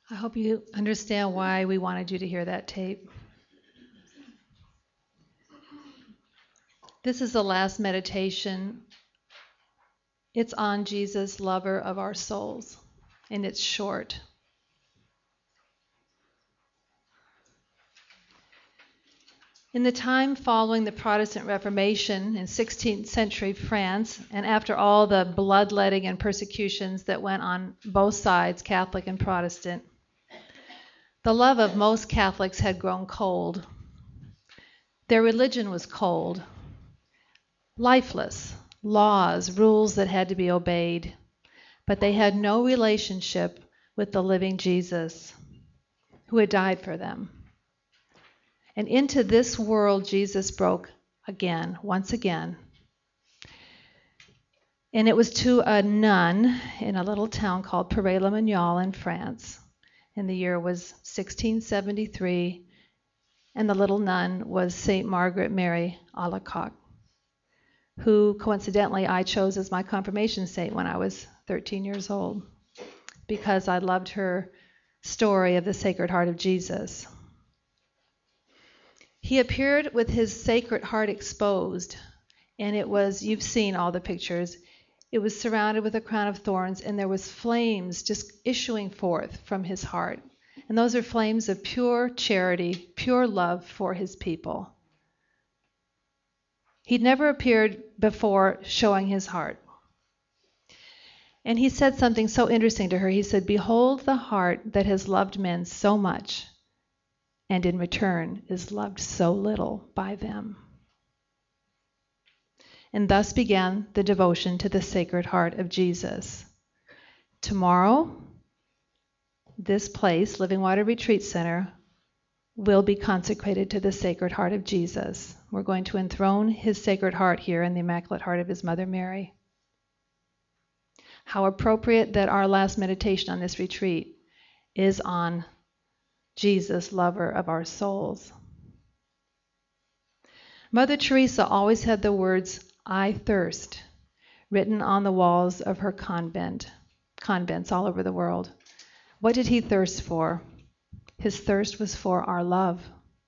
I hope you understand why we wanted you to hear that tape. This is the last meditation. It's on Jesus, lover of our souls, and it's short. In the time following the Protestant Reformation in 16th century France, and after all the bloodletting and persecutions that went on both sides, Catholic and Protestant, the love of most Catholics had grown cold. Their religion was cold, lifeless, laws, rules that had to be obeyed, but they had no relationship with the living Jesus who had died for them. And into this world Jesus broke again, once again. And it was to a nun in a little town called Paray-le-Monial in France. And the year was 1673, and the little nun was St. Margaret Mary Alacoque, who coincidentally I chose as my confirmation saint when I was 13 years old, because I loved her story of the Sacred Heart of Jesus. He appeared with his Sacred Heart exposed, and it was, you've seen all the pictures, it was surrounded with a crown of thorns, and there was flames just issuing forth from his heart. And those are flames of pure charity, pure love for his people. He'd never appeared before showing his heart. And he said something so interesting to her. He said, "Behold the heart that has loved men so much, and in return is loved so little by them." And thus began the devotion to the Sacred Heart of Jesus. Tomorrow, this place, Living Water Retreat Center, will be consecrated to the Sacred Heart of Jesus. We're going to enthrone his Sacred Heart here in the Immaculate Heart of his Mother Mary. How appropriate that our last meditation on this retreat is on Jesus, lover of our souls. Mother Teresa always had the words, "I thirst," written on the walls of her convents all over the world. What did he thirst for? His thirst was for our love.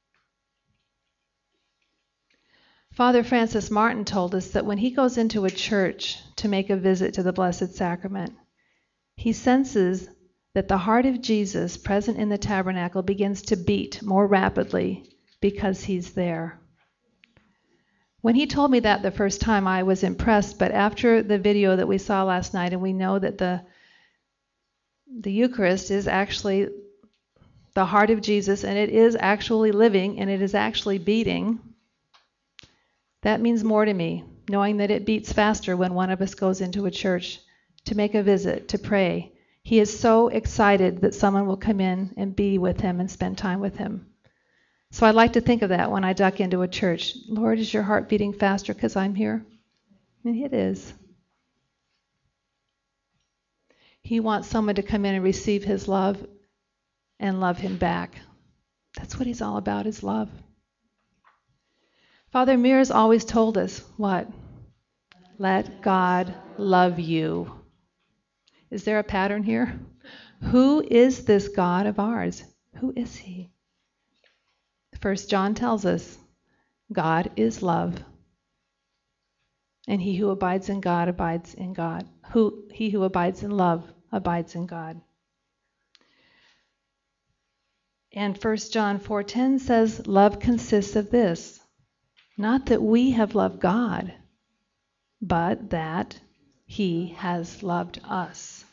Father Francis Martin told us that when he goes into a church to make a visit to the Blessed Sacrament, he senses that the heart of Jesus present in the tabernacle begins to beat more rapidly because he's there. When he told me that the first time, I was impressed, but after the video that we saw last night, and we know that the Eucharist is actually the heart of Jesus, and it is actually living, and it is actually beating, that means more to me, knowing that it beats faster when one of us goes into a church to make a visit, to pray. He is so excited that someone will come in and be with him and spend time with him. So I like to think of that when I duck into a church. Lord, is your heart beating faster because I'm here? And it is. He wants someone to come in and receive his love and love him back. That's what he's all about, is love. Father Mears always told us, what? Let God love you. Is there a pattern here? Who is this God of ours? Who is he? 1 John tells us, God is love. And he who abides in God abides in God. He who abides in love abides in God. And 1 John 4:10 says, love consists of this, not that we have loved God, but that he has loved us.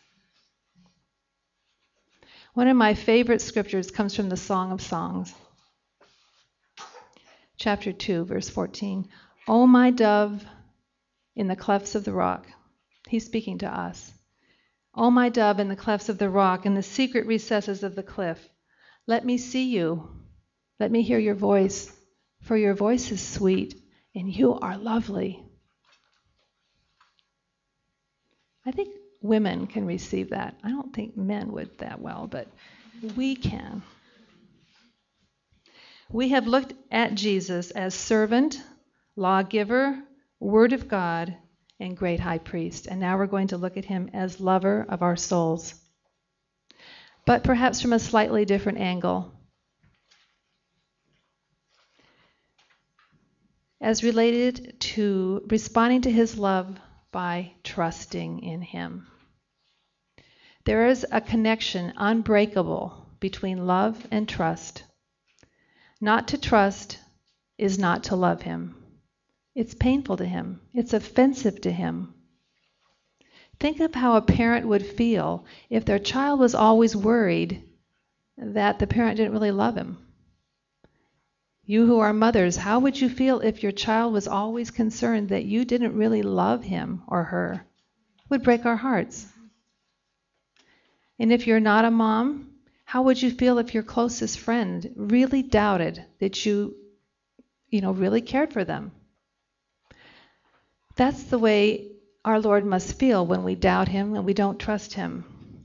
One of my favorite scriptures comes from the Song of Songs, chapter 2, verse 14. O my dove in the clefts of the rock. He's speaking to us. O my dove in the clefts of the rock, in the secret recesses of the cliff, let me see you. Let me hear your voice, for your voice is sweet, and you are lovely. I think women can receive that. I don't think men would that well, but we can. We have looked at Jesus as servant, lawgiver, Word of God, and great high priest. And now we're going to look at him as lover of our souls. but perhaps from a slightly different angle. As related to responding to his love by trusting in him. There is a connection unbreakable between love and trust. Not to trust is not to love him. It's painful to him. It's offensive to him. Think of how a parent would feel if their child was always worried that the parent didn't really love him. You who are mothers, how would you feel if your child was always concerned that you didn't really love him or her? It would break our hearts. And if you're not a mom, how would you feel if your closest friend really doubted that you really cared for them? That's the way our Lord must feel when we doubt him and we don't trust him.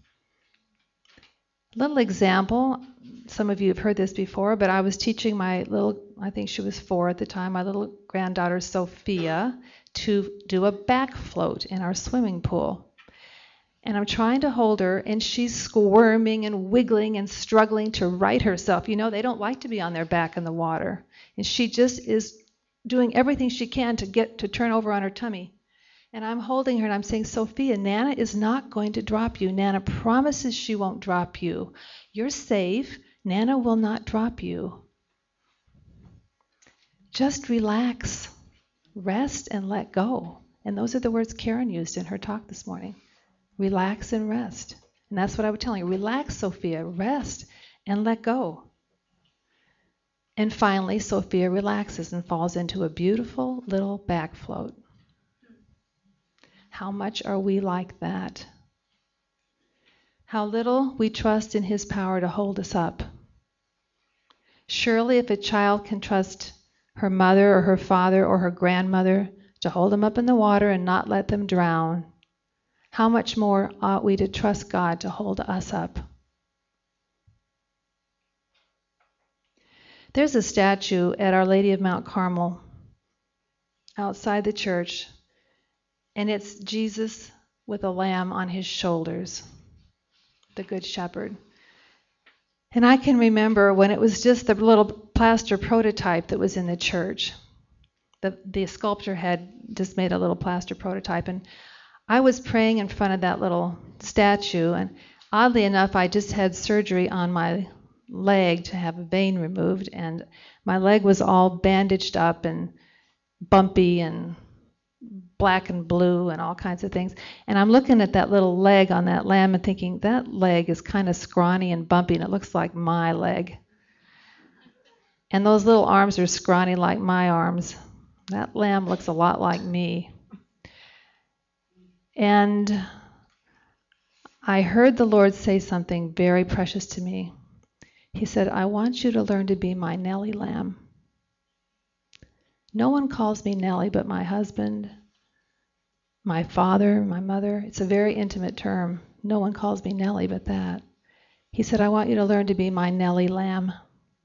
Little example, some of you have heard this before, but I was teaching my I think she was 4 at the time, my little granddaughter Sophia, to do a back float in our swimming pool. And I'm trying to hold her, and she's squirming and wiggling and struggling to right herself. You know, they don't like to be on their back in the water. And she just is doing everything she can to turn over on her tummy. And I'm holding her and I'm saying, Sophia, Nana is not going to drop you. Nana promises she won't drop you. You're safe. Nana will not drop you. Just relax, rest, and let go. And those are the words Karen used in her talk this morning. Relax and rest. And that's what I was telling you. Relax, Sophia, rest, and let go. And finally, Sophia relaxes and falls into a beautiful little back float. How much are we like that? How little we trust in his power to hold us up. Surely if a child can trust her mother or her father or her grandmother to hold them up in the water and not let them drown, how much more ought we to trust God to hold us up? There's a statue at Our Lady of Mount Carmel outside the church, and it's Jesus with a lamb on his shoulders, the Good Shepherd. And I can remember when it was just the little plaster prototype that was in the church. The sculptor had just made a little plaster prototype, and I was praying in front of that little statue, and oddly enough, I just had surgery on my leg to have a vein removed, and my leg was all bandaged up and bumpy and black and blue and all kinds of things. And I'm looking at that little leg on that lamb and thinking, that leg is kind of scrawny and bumpy, and it looks like my leg. And those little arms are scrawny like my arms. That lamb looks a lot like me. And I heard the Lord say something very precious to me. He said, I want you to learn to be my Nellie lamb. No one calls me Nellie but my husband, my father, my mother. It's a very intimate term. No one calls me Nellie but that. He said, I want you to learn to be my Nellie lamb.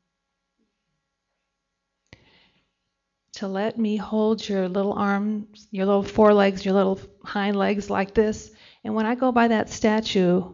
To let me hold your little arms, your little forelegs, your little hind legs like this. And when I go by that statue,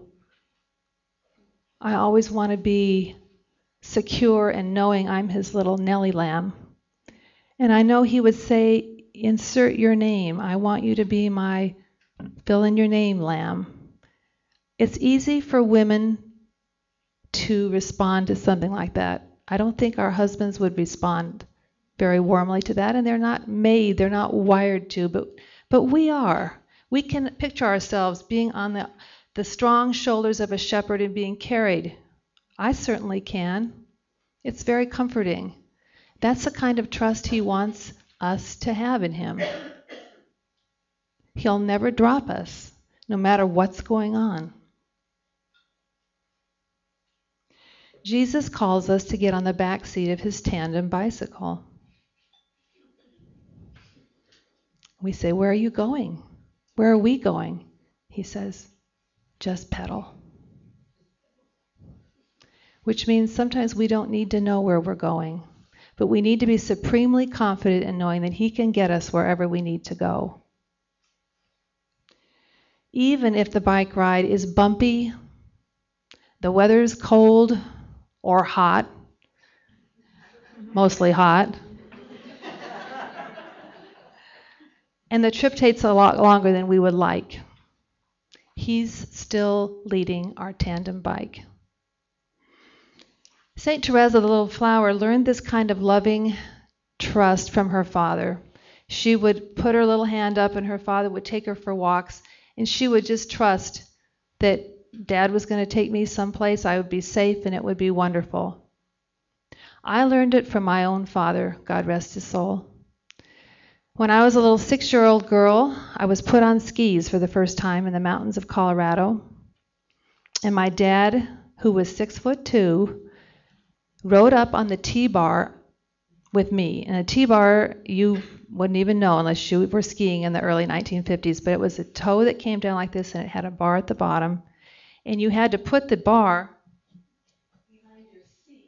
I always want to be secure and knowing I'm his little Nellie lamb. And I know he would say, insert your name. I want you to be my fill in your name lamb. It's easy for women to respond to something like that. I don't think our husbands would respond very warmly to that, and they're not made, they're not wired to, but we are. We can picture ourselves being on the strong shoulders of a shepherd and being carried. I certainly can. It's very comforting. That's the kind of trust he wants us to have in him. He'll never drop us, no matter what's going on. Jesus calls us to get on the back seat of his tandem bicycle. We say, where are you going? Where are we going? He says, just pedal. Which means sometimes we don't need to know where we're going, but we need to be supremely confident in knowing that he can get us wherever we need to go. Even if the bike ride is bumpy, The weather's cold or hot, mostly hot. And the trip takes a lot longer than we would like. He's still leading our tandem bike. St. Teresa, the little flower, learned this kind of loving trust from her father. She would put her little hand up and her father would take her for walks, and she would just trust that Dad was going to take me someplace, I would be safe, and it would be wonderful. I learned it from my own father, God rest his soul. When I was a little 6-year-old girl, I was put on skis for the first time in the mountains of Colorado. And my dad, who was 6'2", rode up on the T-bar with me. And a T-bar, you wouldn't even know unless you were skiing in the early 1950s, but it was a toe that came down like this, and it had a bar at the bottom. And you had to put the bar behind your seat.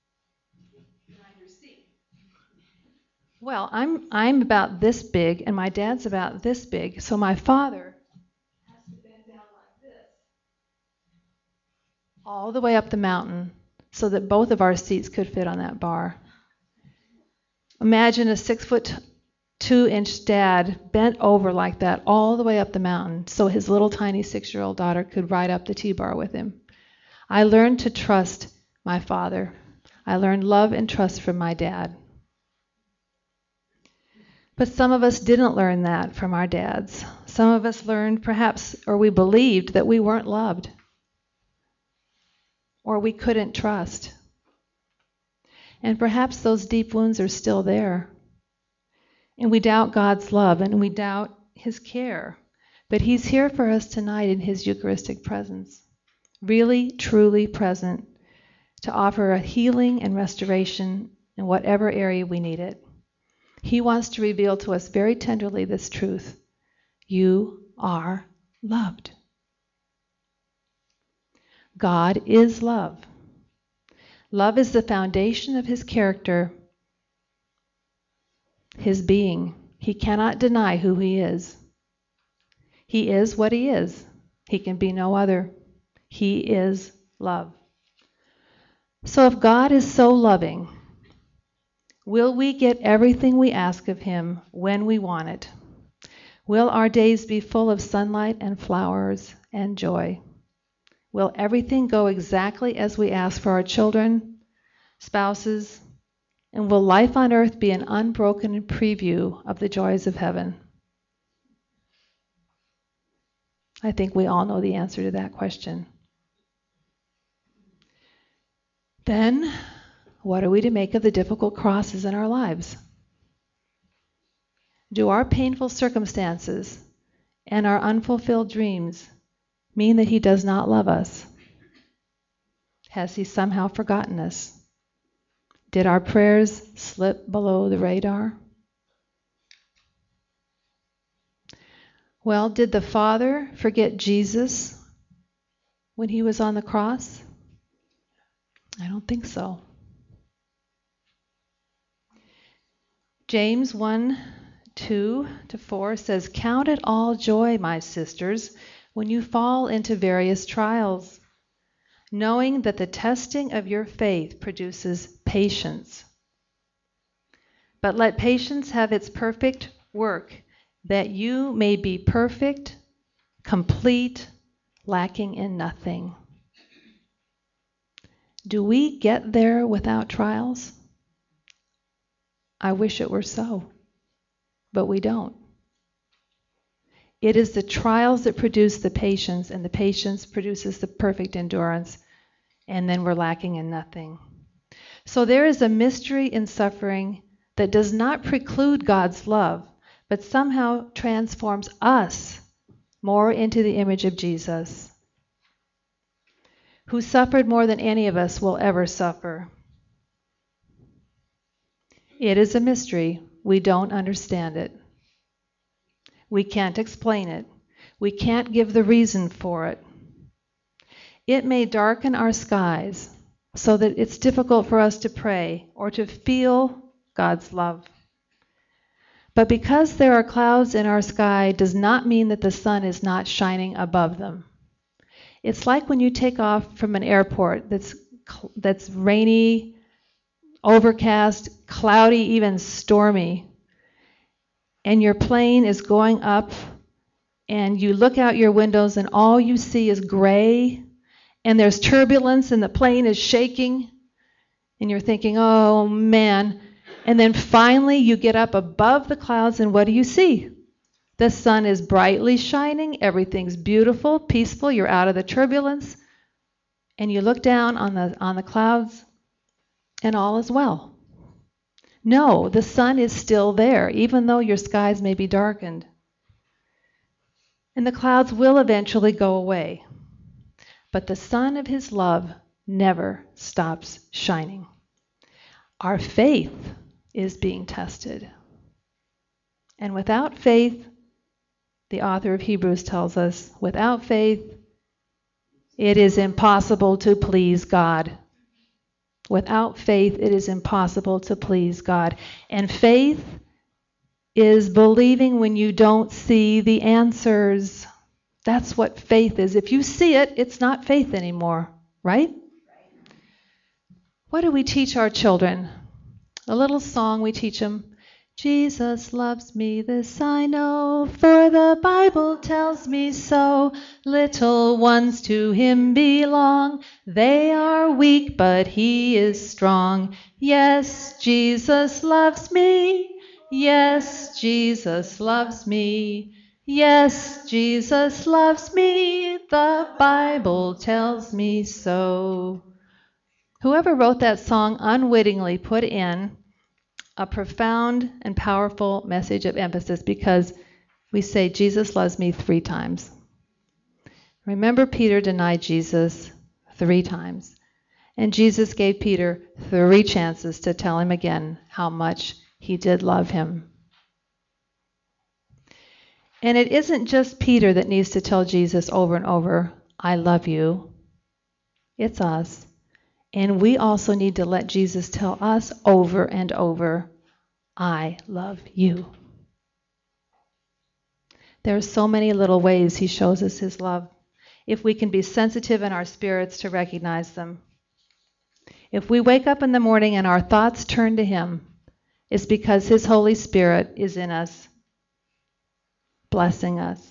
Well, I'm about this big, and my dad's about this big, so my father has to bend down like this, all the way up the mountain, so that both of our seats could fit on that bar. Imagine a 6'2" dad bent over like that all the way up the mountain, so his little tiny 6-year-old daughter could ride up the T-bar with him. I learned to trust my father. I learned love and trust from my dad. But some of us didn't learn that from our dads. Some of us learned perhaps, or we believed that we weren't loved, or we couldn't trust. And perhaps those deep wounds are still there. And we doubt God's love, and we doubt his care. But he's here for us tonight in his Eucharistic presence, really, truly present, to offer a healing and restoration in whatever area we need it. He wants to reveal to us very tenderly this truth. You are loved. God is love. Love is the foundation of his character, his being. He cannot deny who he is. He is what he is. He can be no other. He is love. So if God is so loving, will we get everything we ask of him when we want it? Will our days be full of sunlight and flowers and joy? Will everything go exactly as we ask for our children, spouses, and will life on earth be an unbroken preview of the joys of heaven? I think we all know the answer to that question. Then, what are we to make of the difficult crosses in our lives? Do our painful circumstances and our unfulfilled dreams mean that he does not love us? Has he somehow forgotten us? Did our prayers slip below the radar? Well, did the Father forget Jesus when he was on the cross? I don't think so. James 1:2-4 says, "Count it all joy, my sisters, when you fall into various trials, knowing that the testing of your faith produces patience. But let patience have its perfect work, that you may be perfect, complete, lacking in nothing." Do we get there without trials? I wish it were so, but we don't. It is the trials that produce the patience, and the patience produces the perfect endurance, and then we're lacking in nothing. So there is a mystery in suffering that does not preclude God's love, but somehow transforms us more into the image of Jesus, who suffered more than any of us will ever suffer. It is a mystery. We don't understand it. We can't explain it. We can't give the reason for it. It may darken our skies so that it's difficult for us to pray or to feel God's love. But because there are clouds in our sky does not mean that the sun is not shining above them. It's like when you take off from an airport that's rainy, overcast, cloudy, even stormy, and your plane is going up, and you look out your windows and all you see is gray, and there's turbulence and the plane is shaking, and you're thinking, oh man. And then finally you get up above the clouds, and what do you see? The sun is brightly shining, everything's beautiful, peaceful, you're out of the turbulence, and you look down on the clouds, and all is well. No, the sun is still there, even though your skies may be darkened. And the clouds will eventually go away. But the sun of his love never stops shining. Our faith is being tested. And without faith, the author of Hebrews tells us, without faith, it is impossible to please God. Without faith, it is impossible to please God. And faith is believing when you don't see the answers. That's what faith is. If you see it, it's not faith anymore, right? What do we teach our children? A little song we teach them. Jesus loves me, this I know, for the Bible tells me so. Little ones to him belong. They are weak, but he is strong. Yes, Jesus loves me. Yes, Jesus loves me. Yes, Jesus loves me. The Bible tells me so. Whoever wrote that song unwittingly put in a profound and powerful message of emphasis, because we say Jesus loves me 3 times. Remember, Peter denied Jesus 3 times. And Jesus gave Peter 3 chances to tell him again how much he did love him. And it isn't just Peter that needs to tell Jesus over and over, I love you. It's us. And we also need to let Jesus tell us over and over, I love you. There are so many little ways he shows us his love. If we can be sensitive in our spirits to recognize them. If we wake up in the morning and our thoughts turn to him, it's because his Holy Spirit is in us, blessing us.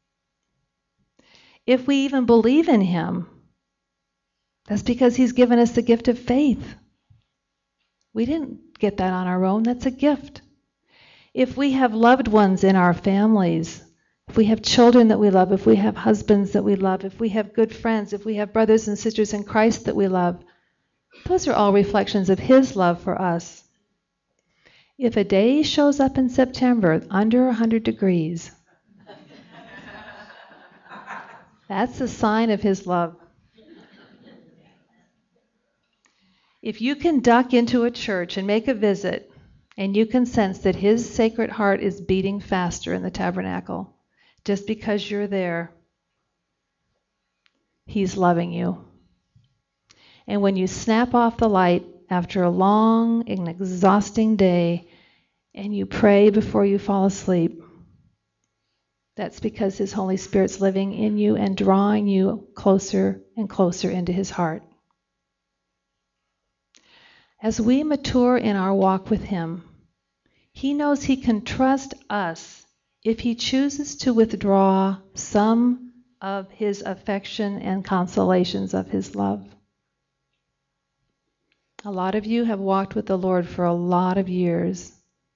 If we even believe in him, that's because he's given us the gift of faith. We didn't get that on our own. That's a gift. If we have loved ones in our families, if we have children that we love, if we have husbands that we love, if we have good friends, if we have brothers and sisters in Christ that we love, those are all reflections of his love for us. If a day shows up in September under 100 degrees, that's a sign of his love. If you can duck into a church and make a visit, and you can sense that his sacred heart is beating faster in the tabernacle, just because you're there, he's loving you. And when you snap off the light after a long and exhausting day, and you pray before you fall asleep, that's because his Holy Spirit's living in you and drawing you closer and closer into his heart. As we mature in our walk with him, he knows he can trust us if he chooses to withdraw some of his affection and consolations of his love. A lot of you have walked with the Lord for a lot of years,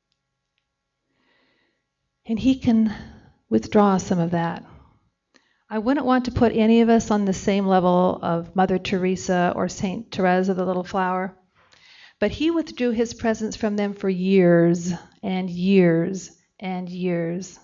and he can withdraw some of that. I wouldn't want to put any of us on the same level of Mother Teresa or Saint Therese of the Little Flower. But he withdrew his presence from them for years and years and years.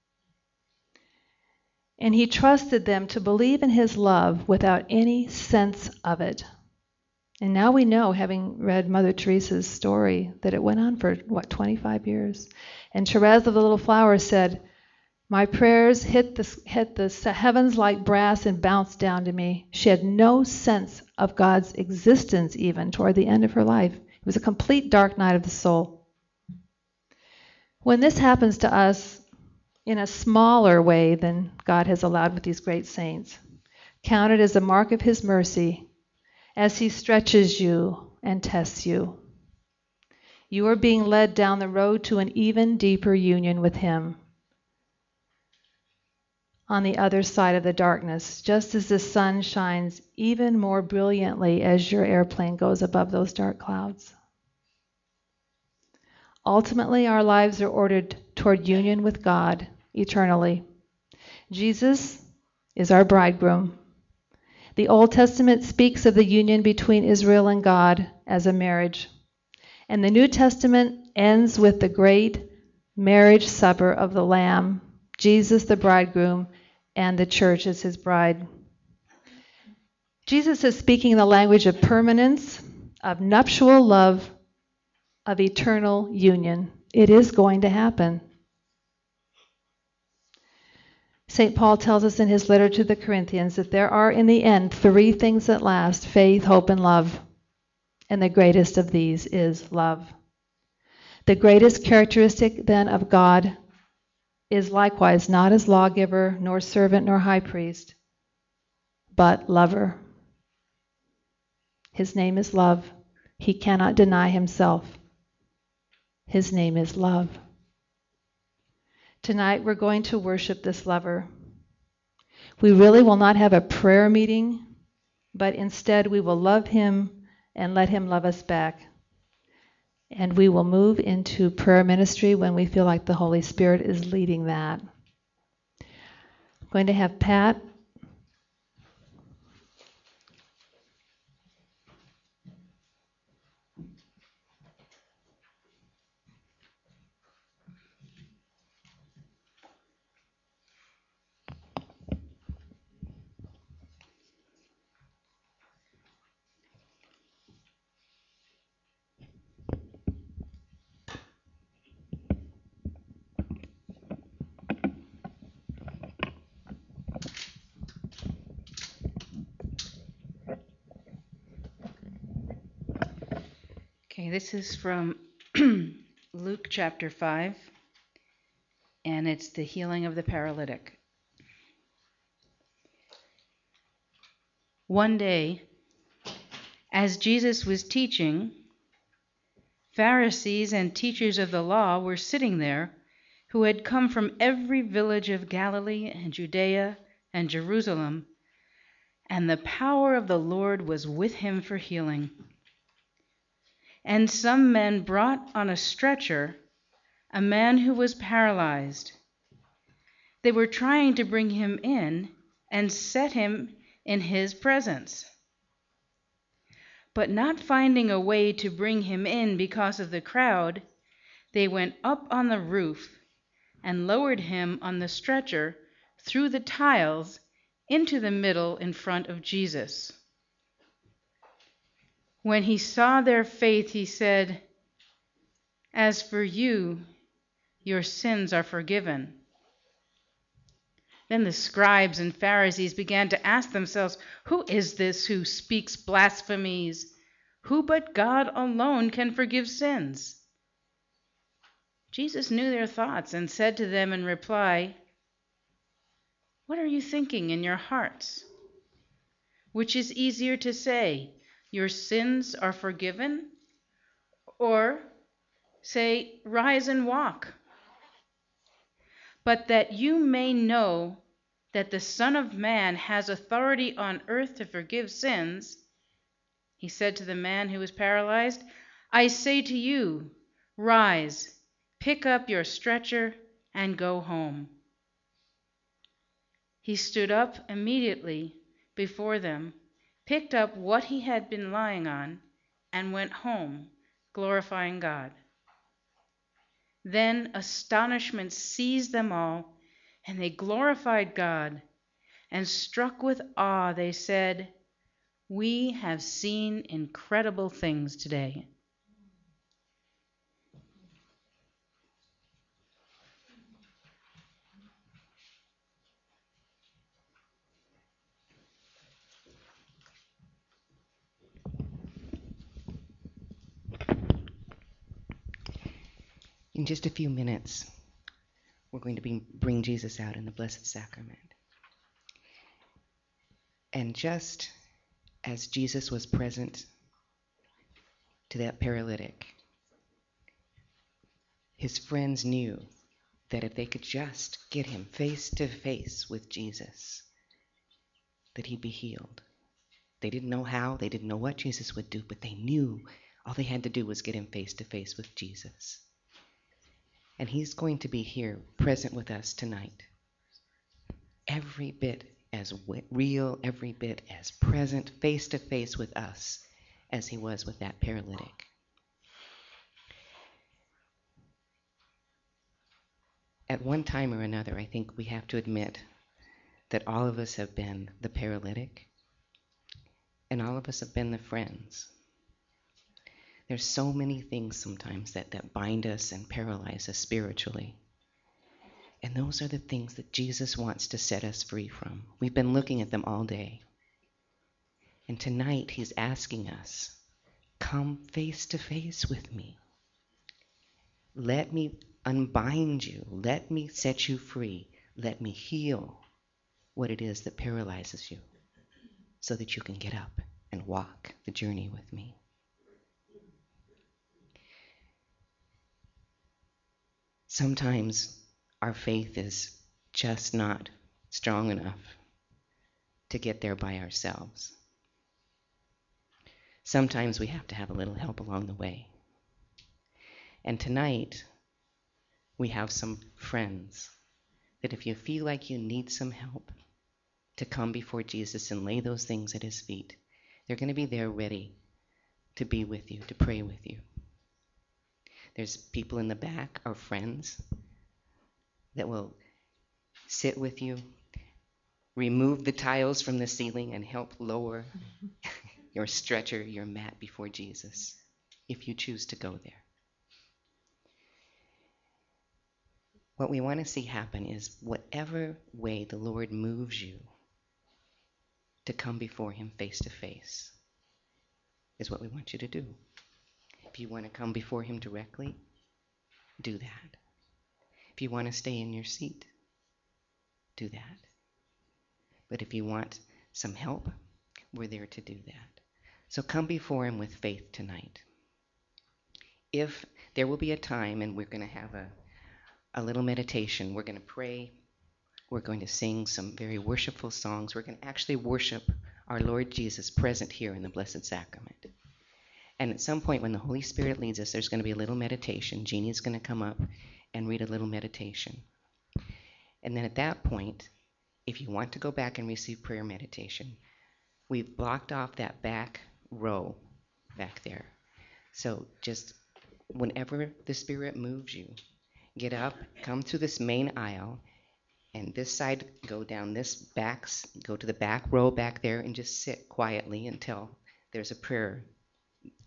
And he trusted them to believe in his love without any sense of it. And now we know, having read Mother Teresa's story, that it went on for, 25 years. And Therese of the Little Flower said, my prayers hit the heavens like brass and bounced down to me. She had no sense of God's existence even toward the end of her life. It was a complete dark night of the soul. When this happens to us in a smaller way than God has allowed with these great saints, Count it as a mark of his mercy as he stretches you and tests you. You are being led down the road to an even deeper union with him on the other side of the darkness, just as the sun shines even more brilliantly as your airplane goes above those dark clouds. Ultimately, our lives are ordered toward union with God eternally. Jesus is our bridegroom. The Old Testament speaks of the union between Israel and God as a marriage. And the New Testament ends with the great marriage supper of the Lamb, Jesus the bridegroom, and the church as his bride. Jesus is speaking the language of permanence, of nuptial love, of eternal union. It is going to happen. St. Paul tells us in his letter to the Corinthians that there are in the end 3 things that last: faith, hope, and love. And the greatest of these is love. The greatest characteristic then of God is likewise not as lawgiver, nor servant, nor high priest, but lover. His name is love. He cannot deny himself. His name is love. Tonight we're going to worship this lover. We really will not have a prayer meeting, but instead we will love him and let him love us back. And we will move into prayer ministry when we feel like the Holy Spirit is leading that. I'm going to have Pat. Okay, this is from Luke chapter 5, and it's the healing of the paralytic. One day, as Jesus was teaching, Pharisees and teachers of the law were sitting there, who had come from every village of Galilee and Judea and Jerusalem, and the power of the Lord was with him for healing. And some men brought on a stretcher a man who was paralyzed. They were trying to bring him in and set him in his presence. But not finding a way to bring him in because of the crowd, they went up on the roof and lowered him on the stretcher through the tiles into the middle in front of Jesus. When he saw their faith, he said, "As for you, your sins are forgiven." Then the scribes and Pharisees began to ask themselves, "Who is this who speaks blasphemies? Who but God alone can forgive sins?" Jesus knew their thoughts and said to them in reply, "What are you thinking in your hearts? Which is easier to say, 'Your sins are forgiven,' or say, 'Rise and walk'? But that you may know that the Son of Man has authority on earth to forgive sins," he said to the man who was paralyzed, "I say to you, rise, pick up your stretcher, and go home." He stood up immediately before them, picked up what he had been lying on, and went home, glorifying God. Then astonishment seized them all, and they glorified God, and struck with awe, they said, "We have seen incredible things today." In just a few minutes, we're going to bring Jesus out in the Blessed Sacrament. And just as Jesus was present to that paralytic, his friends knew that if they could just get him face to face with Jesus, that he'd be healed. They didn't know how, they didn't know what Jesus would do, but they knew all they had to do was get him face to face with Jesus. And he's going to be here, present with us tonight. Every bit as real, every bit as present, face to face with us as he was with that paralytic. At one time or another, I think we have to admit that all of us have been the paralytic, and all of us have been the friends. There's so many things sometimes that bind us and paralyze us spiritually. And those are the things that Jesus wants to set us free from. We've been looking at them all day. And tonight he's asking us, come face to face with me. Let me unbind you. Let me set you free. Let me heal what it is that paralyzes you so that you can get up and walk the journey with me. Sometimes our faith is just not strong enough to get there by ourselves. Sometimes we have to have a little help along the way. And tonight, we have some friends that if you feel like you need some help to come before Jesus and lay those things at his feet, they're going to be there ready to be with you, to pray with you. There's people in the back, our friends, that will sit with you, remove the tiles from the ceiling and help lower your stretcher, your mat before Jesus, if you choose to go there. What we want to see happen is whatever way the Lord moves you to come before him face to face is what we want you to do. If you want to come before him directly, do that. If you want to stay in your seat, do that. But if you want some help, we're there to do that. So come before him with faith tonight. If there will be a time, and we're going to have a little meditation, we're going to pray, we're going to sing some very worshipful songs, we're going to actually worship our Lord Jesus present here in the Blessed Sacrament. And at some point when the Holy Spirit leads us, there's going to be a little meditation. Jeannie's going to come up and read a little meditation. And then at that point, if you want to go back and receive prayer meditation, we've blocked off that back row back there. So just whenever the Spirit moves you, get up, come to this main aisle, and this side, go down this back, go to the back row back there and just sit quietly until there's a prayer